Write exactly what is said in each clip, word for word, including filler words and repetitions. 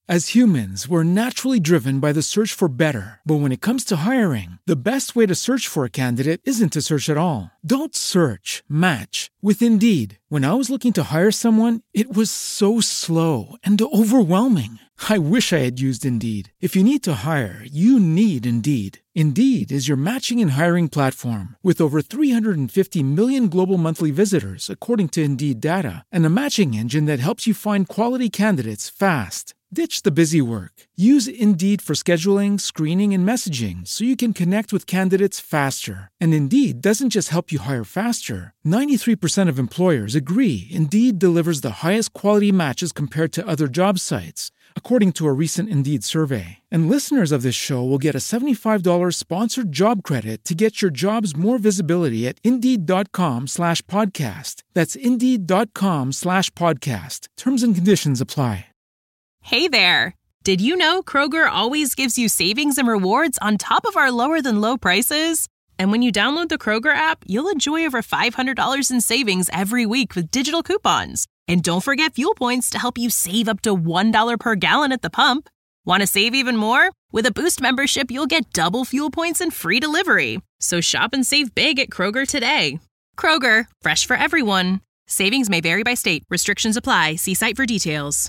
As humans, we're naturally driven by the search for better. But when it comes to hiring, the best way to search for a candidate isn't to search at all. Don't search, match with Indeed. When I was looking to hire someone, it was so slow and overwhelming. I wish I had used Indeed. If you need to hire, you need Indeed. Indeed is your matching and hiring platform with over three hundred fifty million global monthly visitors, according to Indeed data, and a matching engine that helps you find quality candidates fast. Ditch the busy work. Use Indeed for scheduling, screening, and messaging so you can connect with candidates faster. And Indeed doesn't just help you hire faster. ninety-three percent of employers agree Indeed delivers the highest quality matches compared to other job sites, according to a recent Indeed survey. And listeners of this show will get a seventy-five dollars sponsored job credit to get your jobs more visibility at Indeed.com slash podcast. That's Indeed.com slash podcast. Terms and conditions apply. Hey there! Did you know Kroger always gives you savings and rewards on top of our lower-than-low prices? And when you download the Kroger app, you'll enjoy over five hundred dollars in savings every week with digital coupons. And don't forget fuel points to help you save up to one dollar per gallon at the pump. Want to save even more? With a Boost membership, you'll get double fuel points and free delivery. So shop and save big at Kroger today. Kroger, fresh for everyone. Savings may vary by state. Restrictions apply. See site for details.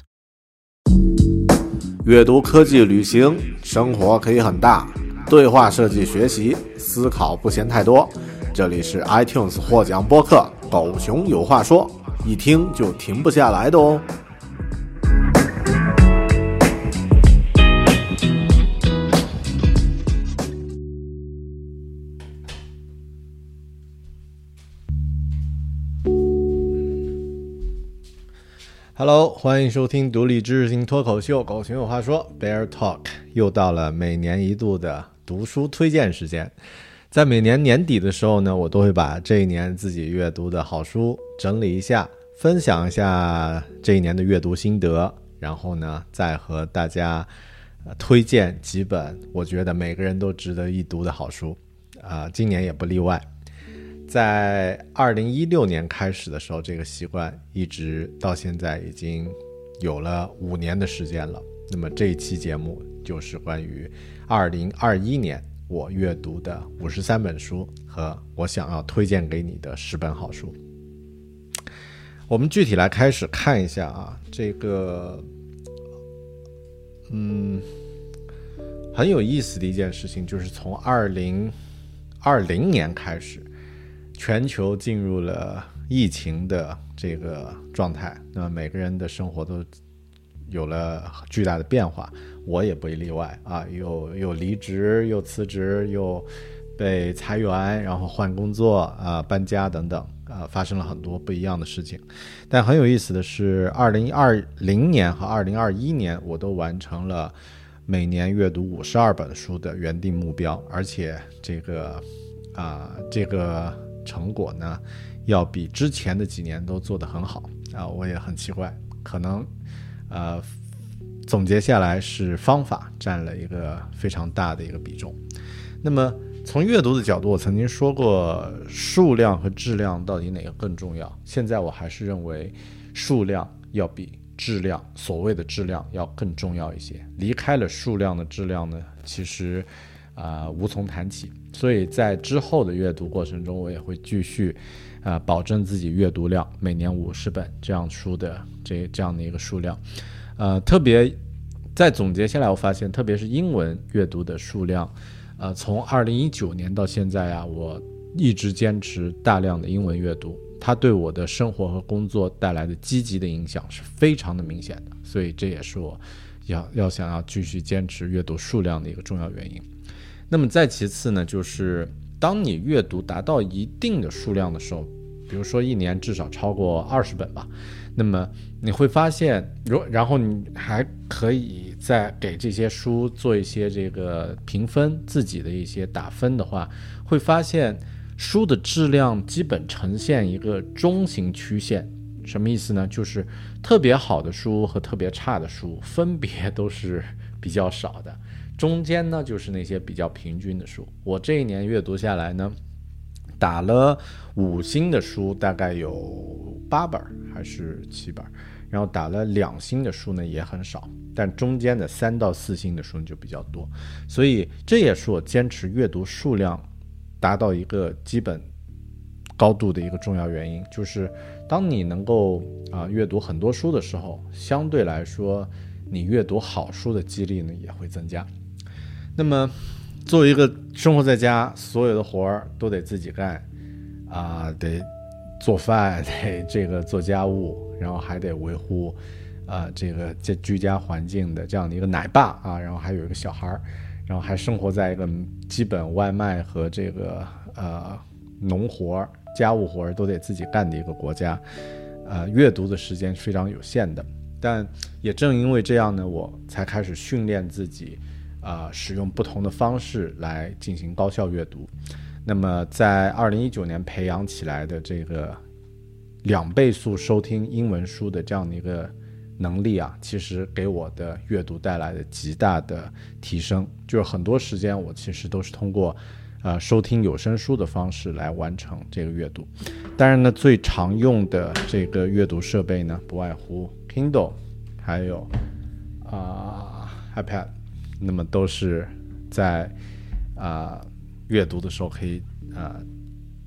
阅读、科技、旅行，生活可以很大。对话设计学习，思考不嫌太多。这里是 iTunes 获奖播客《狗熊有话说》，一听就停不下来的哦。Hello， 欢迎收听独立知识型脱口秀《狗熊有话说》Bear Talk， 又到了每年一度的读书推荐时间。在每年年底的时候呢，我都会把这一年自己阅读的好书整理一下，分享一下这一年的阅读心得，然后呢，再和大家、呃、推荐几本我觉得每个人都值得一读的好书，呃、今年也不例外。在二零一六年开始的时候，这个习惯一直到现在已经有了五年的时间了。那么这一期节目就是关于二零二一年我阅读的五十三本书和我想要推荐给你的十本好书。我们具体来开始看一下啊，这个嗯很有意思的一件事情，就是从二零二零年开始，全球进入了疫情的这个状态，那么每个人的生活都有了巨大的变化，我也不例外啊，又又离职，又辞职，又被裁员，然后换工作啊，搬家等等啊，发生了很多不一样的事情。但很有意思的是，二零二零年和二零二一年我都完成了每年阅读五十二本书的原定目标，而且这个啊这个成果呢，要比之前的几年都做得很好啊，我也很奇怪，可能呃总结下来是方法占了一个非常大的一个比重。那么从阅读的角度，我曾经说过数量和质量到底哪个更重要，现在我还是认为数量要比质量，所谓的质量要更重要一些，离开了数量的质量呢，其实呃、无从谈起。所以在之后的阅读过程中，我也会继续呃、保证自己阅读量每年五十本这样书的这这样的一个数量。呃，特别在总结下来，我发现特别是英文阅读的数量，呃，从二零一九年到现在啊，我一直坚持大量的英文阅读，它对我的生活和工作带来的积极的影响是非常的明显的，所以这也是我要要想要继续坚持阅读数量的一个重要原因。那么再其次呢，就是当你阅读达到一定的数量的时候，比如说一年至少超过二十本吧，那么你会发现，然后你还可以再给这些书做一些这个评分，自己的一些打分的话，会发现书的质量基本呈现一个中型曲线。什么意思呢？就是特别好的书和特别差的书分别都是比较少的，中间呢就是那些比较平均的书。我这一年阅读下来呢，打了五星的书大概有八本还是七本， 然后打了两星的书呢也很少，但中间的三到四星的书就比较多，所以这也是我坚持阅读数量达到一个基本高度的一个重要原因，就是当你能够啊、呃、阅读很多书的时候，相对来说你阅读好书的几率呢也会增加。那么作为一个生活在家，所有的活儿都得自己干啊、呃，得做饭，得这个做家务，然后还得维护啊、呃、这个居家环境的这样的一个奶爸啊，然后还有一个小孩，然后还生活在一个基本外卖和这个呃农活家务活都得自己干的一个国家，呃，阅读的时间非常有限的。但也正因为这样呢，我才开始训练自己，啊、呃，使用不同的方式来进行高效阅读。那么，在二零一九年培养起来的这个两倍速收听英文书的这样的一个能力啊，其实给我的阅读带来了极大的提升。就是很多时间我其实都是通过呃，收听有声书的方式来完成这个阅读。当然呢，最常用的这个阅读设备呢，不外乎 Kindle 还有啊、呃、iPad， 那么都是在啊、呃、阅读的时候可以啊、呃，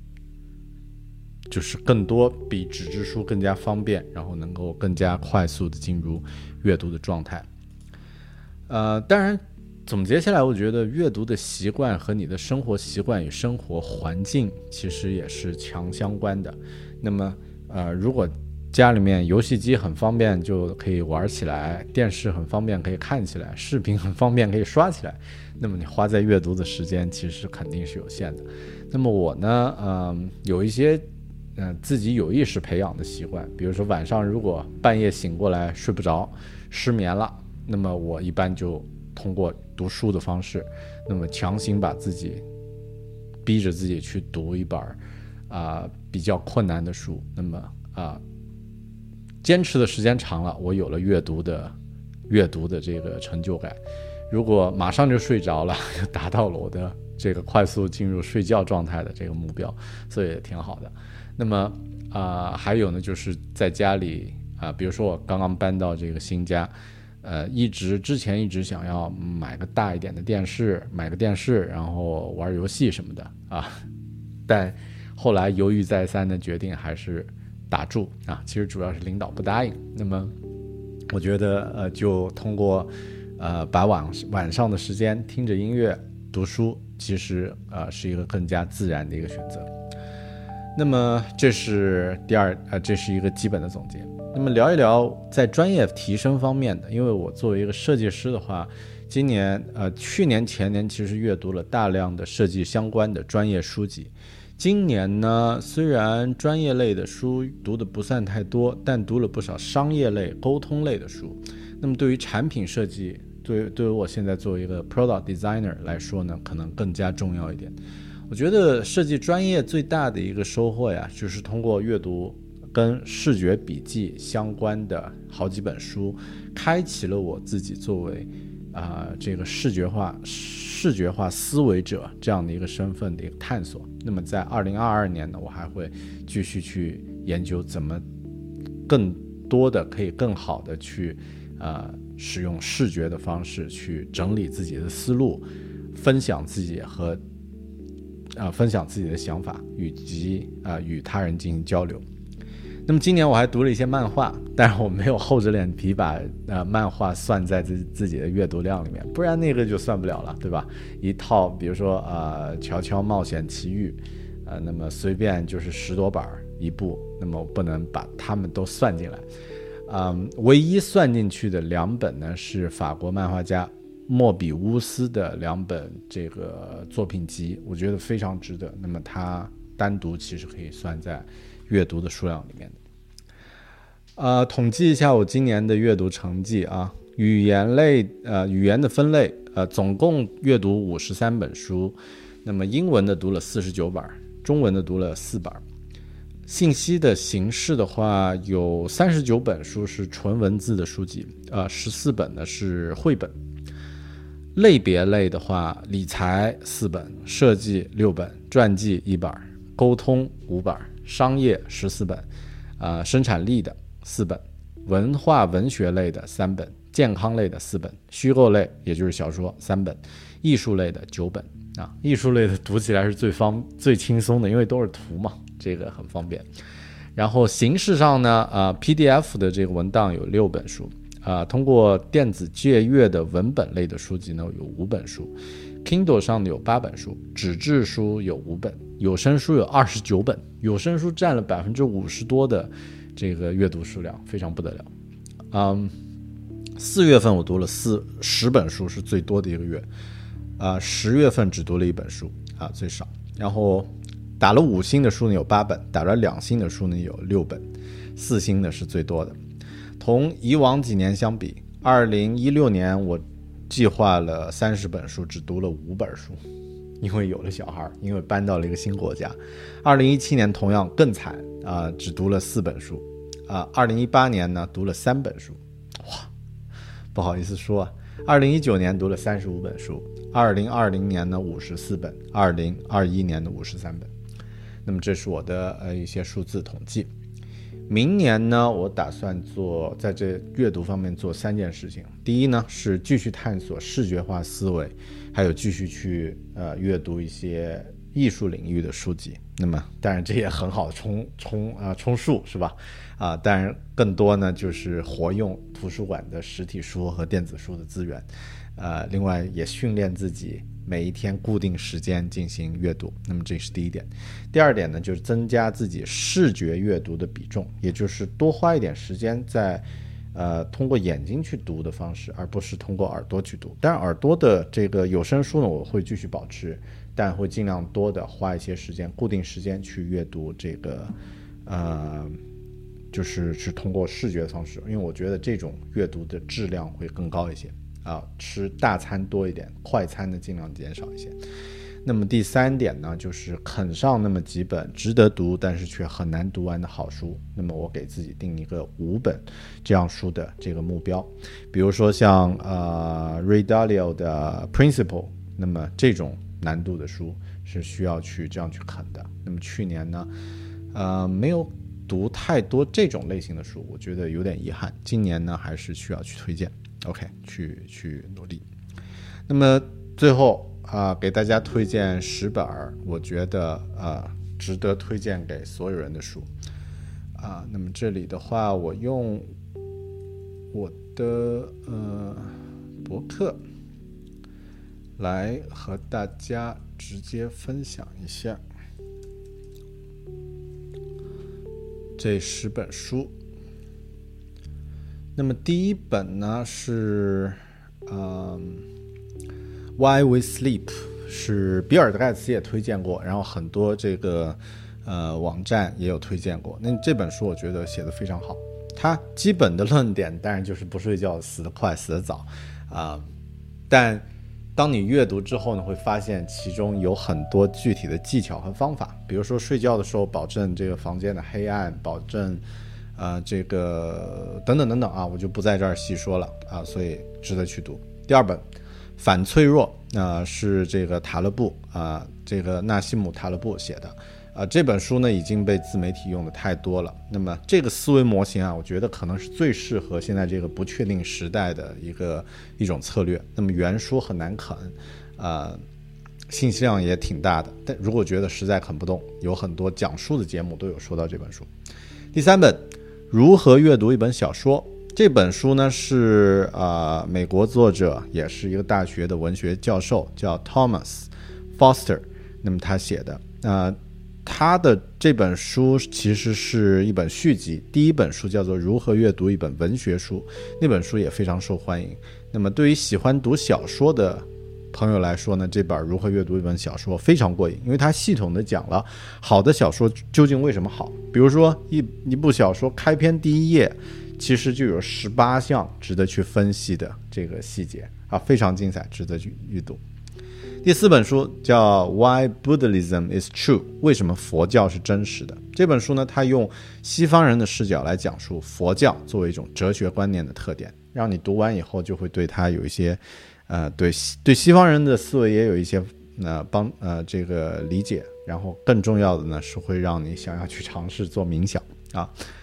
就是更多比纸质书更加方便，然后能够更加快速的进入阅读的状态。呃，当然总结下来，我觉得阅读的习惯和你的生活习惯与生活环境其实也是强相关的。那么呃，如果家里面游戏机很方便就可以玩起来，电视很方便可以看起来，视频很方便可以刷起来，那么你花在阅读的时间其实肯定是有限的。那么我呢，嗯、呃，有一些呃自己有意识培养的习惯，比如说晚上如果半夜醒过来睡不着，失眠了，那么我一般就通过读书的方式，那么强行把自己逼着自己去读一本啊、呃、比较困难的书，那么啊、呃、坚持的时间长了，我有了阅读的阅读的这个成就感。如果马上就睡着了，就达到了我的这个快速进入睡觉状态的这个目标，所以也挺好的。那么啊、呃、还有呢，就是在家里啊、呃，比如说我刚刚搬到这个新家。呃，一直之前一直想要买个大一点的电视，买个电视，然后玩游戏什么的啊，但后来犹豫再三的决定还是打住啊。其实主要是领导不答应。那么我觉得呃，就通过呃把晚晚上的时间听着音乐读书，其实呃是一个更加自然的一个选择。那么这是第二呃，这是一个基本的总结。那么聊一聊在专业提升方面的，因为我作为一个设计师的话，今年呃去年前年其实阅读了大量的设计相关的专业书籍。今年呢，虽然专业类的书读的不算太多，但读了不少商业类、沟通类的书。那么对于产品设计，对对于我现在作为一个 product designer 来说呢，可能更加重要一点。我觉得设计专业最大的一个收获呀，就是通过阅读跟视觉笔记相关的好几本书，开启了我自己作为啊、呃、这个视觉化视觉化思维者这样的一个身份的一个探索。那么在二零二二年呢，我还会继续去研究怎么更多的可以更好的去呃使用视觉的方式去整理自己的思路，分享自己和啊、呃、分享自己的想法，以及啊、呃、与他人进行交流。那么今年我还读了一些漫画，但是我没有厚着脸皮把呃漫画算在自自己的阅读量里面，不然那个就算不了了，对吧？一套比如说呃《乔乔冒险奇遇》，呃，那么随便就是十多本一部，那么我不能把它们都算进来。嗯，唯一算进去的两本呢是法国漫画家莫比乌斯的两本这个作品集，我觉得非常值得。那么它单独其实可以算在阅读的数量里面的。呃，统计一下我今年的阅读成绩啊，语言类呃语言的分类呃总共阅读五十三本书，那么英文的读了四十九本，中文的读了四本。信息的形式的话，有三十九本书是纯文字的书籍，呃十四本呢是绘本。类别类的话，理财四本，设计六本，传记一本，沟通五本，商业十四本，呃生产力的四本， 文化文学类的三本，健康类的四本，虚构类也就是小说三本，艺术类的九本啊。艺术类的读起来是最方最轻松的，因为都是图嘛，这个很方便。然后形式上呢，呃 P D F 的这个文档有六本书，啊、呃，通过电子借阅的文本类的书籍呢有五本书 ，Kindle 上有八本书，纸质书有五本，有声书有二十九本，有声书占了百分之五十多的这个阅读数量，非常不得了。嗯，四月份我读了四十本书是最多的一个月，啊、呃，十月份只读了一本书啊，最少。然后打了五星的书呢有八本，打了两星的书呢有六本，四星的是最多的。同以往几年相比，二零一六年我计划了三十本书，只读了五本书，因为有了小孩，因为搬到了一个新国家。二零一七年同样更惨啊、呃，只读了四本书啊。二零一八年呢读了三本书，哇，不好意思说啊。二零一九年读了三十五本书，二零二零年呢五十四本，二零二一年的五十三本。那么这是我的呃一些数字统计。明年呢，我打算做在这阅读方面做三件事情。第一呢，是继续探索视觉化思维，还有继续去呃阅读一些艺术领域的书籍。那么当然这也很好充充啊、呃、充数是吧？啊、呃，当然更多呢就是活用图书馆的实体书和电子书的资源。呃，另外也训练自己每一天固定时间进行阅读，那么这是第一点。第二点呢，就是增加自己视觉阅读的比重，也就是多花一点时间在呃通过眼睛去读的方式，而不是通过耳朵去读。当然耳朵的这个有声书呢我会继续保持，但会尽量多的花一些时间，固定时间去阅读这个呃就是是通过视觉的方式，因为我觉得这种阅读的质量会更高一些啊，吃大餐多一点，快餐呢尽量减少一些。那么第三点呢，就是啃上那么几本值得读但是却很难读完的好书。那么我给自己定一个五本这样书的这个目标，比如说像呃 Ray Dalio 的 Principle， 那么这种难度的书是需要去这样去啃的。那么去年呢，呃没有读太多这种类型的书，我觉得有点遗憾。今年呢，还是需要去推荐。OK， 去去努力。那么最后啊、呃，给大家推荐十本我觉得呃值得推荐给所有人的书啊、呃。那么这里的话，我用我的呃博客来和大家直接分享一下这十本书。那么第一本呢是嗯 Why We Sleep， 是比尔盖茨也推荐过，然后很多这个呃网站也有推荐过。那这本书我觉得写得非常好，它基本的论点当然就是不睡觉死得快死得早啊、呃，但当你阅读之后呢，会发现其中有很多具体的技巧和方法，比如说睡觉的时候保证这个房间的黑暗，保证呃，这个等等等等啊，我就不在这儿细说了啊，所以值得去读。第二本《反脆弱》啊、呃，是这个塔勒布啊、呃，这个纳西姆塔勒布写的啊、呃。这本书呢已经被自媒体用的太多了。那么这个思维模型啊，我觉得可能是最适合现在这个不确定时代的一个一种策略。那么原书很难啃，呃，信息量也挺大的。但如果觉得实在啃不动，有很多讲述的节目都有说到这本书。第三本。如何阅读一本小说？这本书呢是呃美国作者，也是一个大学的文学教授，叫 Thomas Foster， 那么他写的呃他的这本书其实是一本续集，第一本书叫做如何阅读一本文学书，那本书也非常受欢迎。那么对于喜欢读小说的朋友来说呢，这本如何阅读一本小说非常过瘾，因为它系统的讲了好的小说究竟为什么好。比如说一一部小说开篇第一页其实就有十八项值得去分析的这个细节啊，非常精彩，值得去阅读。第四本书叫 Why Buddhism is True， 为什么佛教是真实的。这本书呢，它用西方人的视角来讲述佛教作为一种哲学观念的特点，让你读完以后就会对它有一些呃，对对西方人的思维也有一些呃帮呃这个理解，然后更重要的呢是会让你想要去尝试做冥想啊。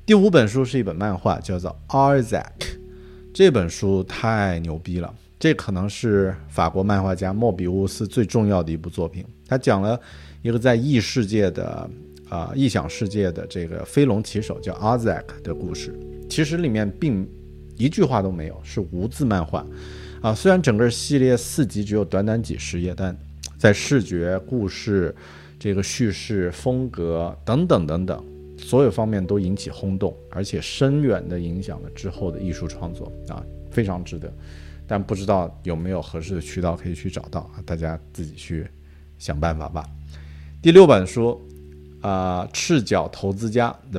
第五本书是一本漫画，叫做 Arzak， 这本书太牛逼了，这可能是法国漫画家莫比乌斯最重要的一部作品。他讲了一个在异世界的啊、呃、异想世界的这个飞龙骑手叫 Arzak 的故事，其实里面并一句话都没有，是无字漫画啊。虽然整个系列四集只有短短几十页，但在视觉、故事、这个叙事风格等等等等所有方面都引起轰动，而且深远地影响了之后的艺术创作啊，非常值得。但不知道有没有合适的渠道可以去找到啊，大家自己去想办法吧。第六本书啊、呃，赤脚投资家 The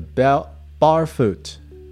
Barefoot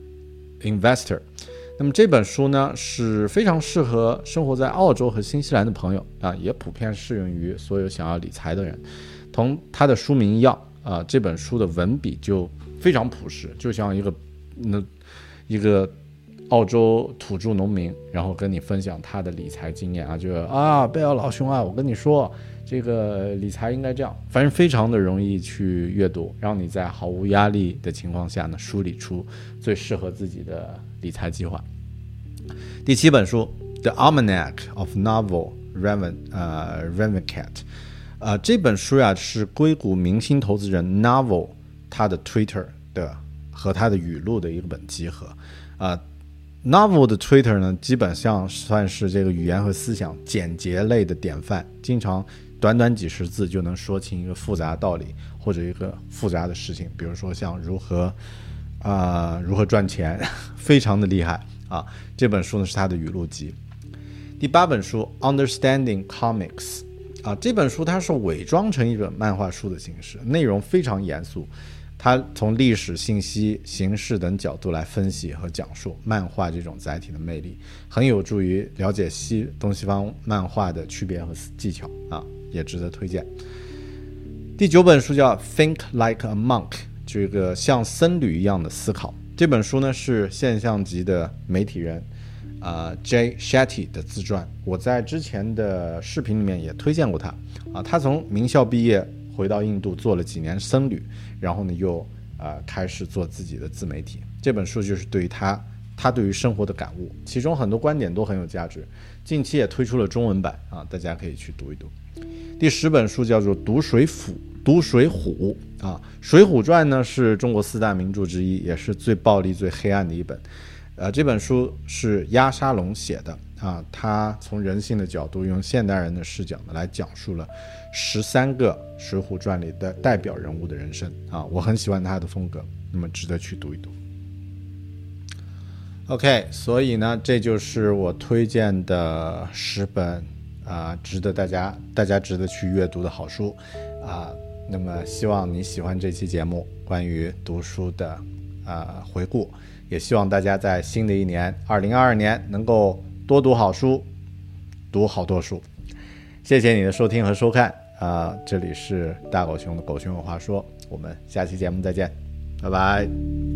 Investor。那么这本书呢是非常适合生活在澳洲和新西兰的朋友啊，也普遍适用于所有想要理财的人。同它的书名一样啊，这本书的文笔就非常朴实，就像一个那一个澳洲土著农民，然后跟你分享他的理财经验啊，就啊，贝尔老兄啊，我跟你说，这个理财应该这样，反正非常的容易去阅读，让你在毫无压力的情况下呢，梳理出最适合自己的理财计划。第七本书 The Almanac of Naval Raven 呃 Ravencat， 呃这本书呀、啊、是硅谷明星投资人 Naval 他的 Twitter 的和他的语录的一本集合啊。呃 Naval 的 Twitter 呢，基本上算是这个语言和思想简洁类的典范，经常短短几十字就能说清一个复杂道理或者一个复杂的事情，比如说像如何啊、呃、如何赚钱，非常的厉害啊。这本书呢是他的语录集。第八本书 Understanding Comics 啊，这本书它是伪装成一本漫画书的形式，内容非常严肃。它从历史、信息、形式等角度来分析和讲述漫画这种载体的魅力，很有助于了解西东西方漫画的区别和技巧啊，也值得推荐。第九本书叫 Think Like a Monk， 这个像僧侣一样的思考。这本书呢是现象级的媒体人啊、呃、Jay Shetty 的自传，我在之前的视频里面也推荐过他啊。他从名校毕业回到印度做了几年僧侣，然后呢又呃开始做自己的自媒体。这本书就是对于他他对于生活的感悟，其中很多观点都很有价值，近期也推出了中文版啊，大家可以去读一读。第十本书叫做读水浒读水浒啊，水浒传呢是中国四大名著之一，也是最暴力最黑暗的一本。呃，这本书是鸭沙龙写的啊，他从人性的角度，用现代人的视角呢来讲述了十三个水浒传里的代表人物的人生啊，我很喜欢他的风格，那么值得去读一读。OK， 所以呢，这就是我推荐的十本啊、呃，值得大家大家值得去阅读的好书啊、呃。那么希望你喜欢这期节目关于读书的啊、呃、回顾。也希望大家在新的一年二零二二年能够多读好书，读好多书。谢谢你的收听和收看啊、呃！这里是大狗熊的狗熊有话说，我们下期节目再见，拜拜。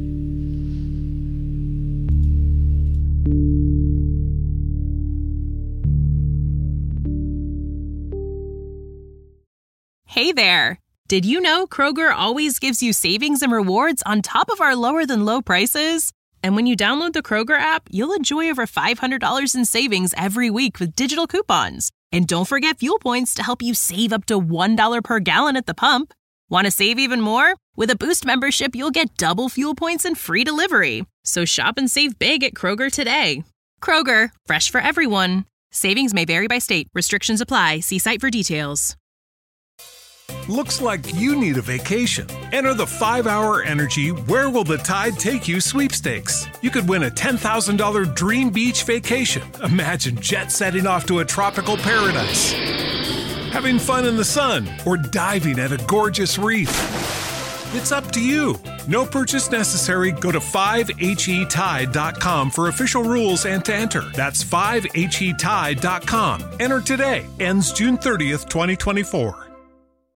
Hey there! Did you know Kroger always gives you savings and rewards on top of our lower-than-low prices? And when you download the Kroger app, you'll enjoy over five hundred dollars in savings every week with digital coupons. And don't forget fuel points to help you save up to one dollar per gallon at the pump. Want to save even more? With a Boost membership, you'll get double fuel points and free delivery. So shop and save big at Kroger today. Kroger, fresh for everyone. Savings may vary by state. Restrictions apply. See site for details. Looks like you need a vacation. Enter the five hour Energy Where Will the Tide Take You sweepstakes. You could win a ten thousand dollars dream beach vacation. Imagine jet setting off to a tropical paradise, having fun in the sun, or diving at a gorgeous reef. It's up to you. No purchase necessary. Go to five H E tide dot com for official rules and to enter. That's five H E tide dot com. Enter today. Ends June thirtieth, twenty twenty-four.